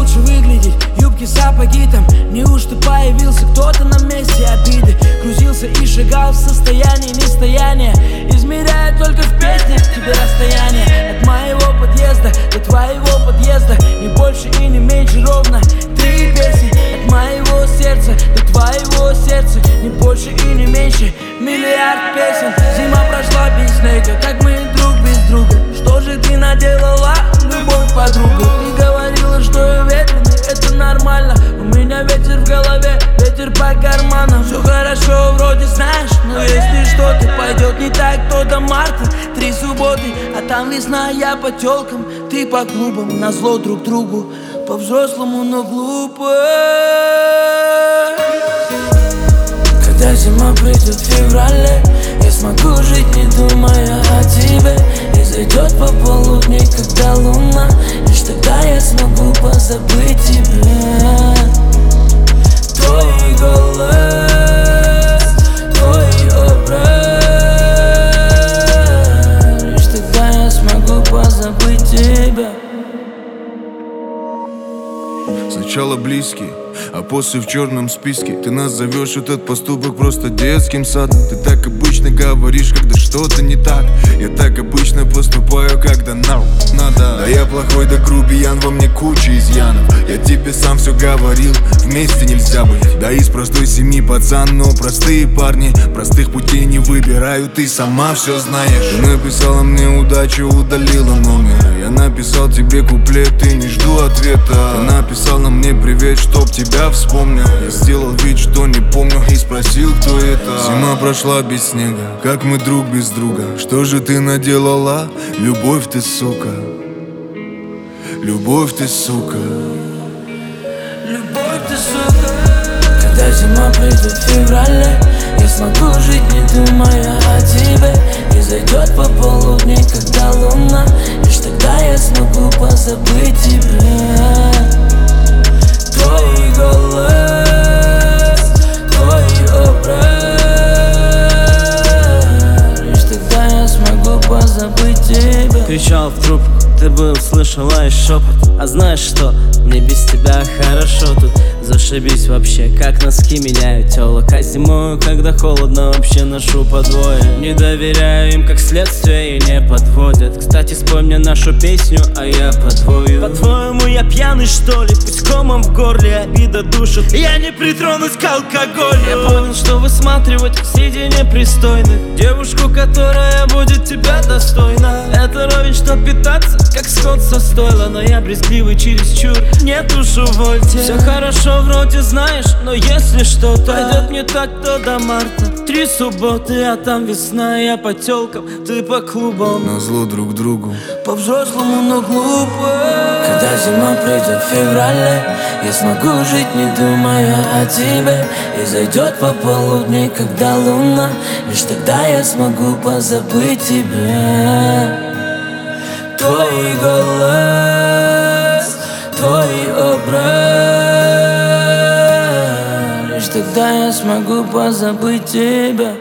лучше выглядеть, юбки, сапоги там. Неужто появился кто-то на месте обиды? Крутился и шагал в состоянии нестояния, измеряя только в песнях тебе расстояние. От моего подъезда до твоего подъезда не больше и не меньше, ровно 3 песни. От моего сердца до твоего сердца не больше и не меньше, миллиард песен. Зима прошла без снега, как мы друг без друга. Что же ты наделала, любовь, подруга? Ты говорила, что я ветреный, это нормально. У меня ветер в голове, ветер по карманам. Все хорошо, вроде знаешь, но если что-то пойдет не так, то до марта 3 субботы, а там весна, я по тёлкам, ты по клубам. Назло друг другу, по-взрослому, но глупо. Когда зима придет в феврале, я смогу жить, не думая о тебе. И зайдет пополудни, когда луна, лишь тогда я смогу позабыть тебя. Твой голос, твой образ, лишь тогда я смогу позабыть тебя. Сначала близкий, а после в черном списке. Ты назовешь этот поступок просто детским садом. Ты так обычно говоришь, когда что-то не так. Я так обычно поступаю, когда надо. Да я плохой, да грубиян, во мне куча изъянов. Я тебе сам все говорил, вместе нельзя быть. Да из простой семьи пацан, но простые парни простых путей не выбирают, ты сама все знаешь. Ты написала мне удачу, удалила номер. Я написал тебе куплет, ты не жду ответа. Ты написала мне привет, чтоб тебя вспомнил. Я сделал вид, что не помню, и спросил, кто это. Зима прошла без снега, как мы друг без друга. Что же ты наделала? Любовь ты, сука. Любовь ты, сука. Любовь ты, сука. Когда зима придет в феврале, я смогу жить, не думая о тебе. И зайдет пополудни, когда луна, лишь тогда я смогу позабыть тебя. Твой голос, твой образ, лишь тогда я смогу позабыть тебя. Кричал в трубку, ты бы услышала и шепот. А знаешь что, мне без тебя хорошо тут. Зашибись вообще, как носки меняют тёлок. А зимою, когда холодно, вообще ношу по двое. Не доверяю им, как следствие, и не подводят. Кстати, спой мне нашу песню, а я подвою. По-твоему, я пьяный, что ли? Пусть комом в горле обида душит, я не притронусь к алкоголю. Я понял, что высматривать среди непристойных девушку, которая будет тебя достойна. Это ровень, что питаться, как скот со стойла. Но я брезгливый чересчур, нет уж увольте. Все хорошо вроде знаешь, но если что-то пойдет не так, то до марта 3 субботы, а там весна, я по тёлкам, ты по клубам. Назло друг другу, по-взрослому, но глупо. Когда зима придет в феврале, я смогу жить, не думая о тебе. И зайдет пополудни, когда луна, лишь тогда я смогу позабыть тебя. Твой голос, твой образ, лишь тогда я смогу позабыть тебя.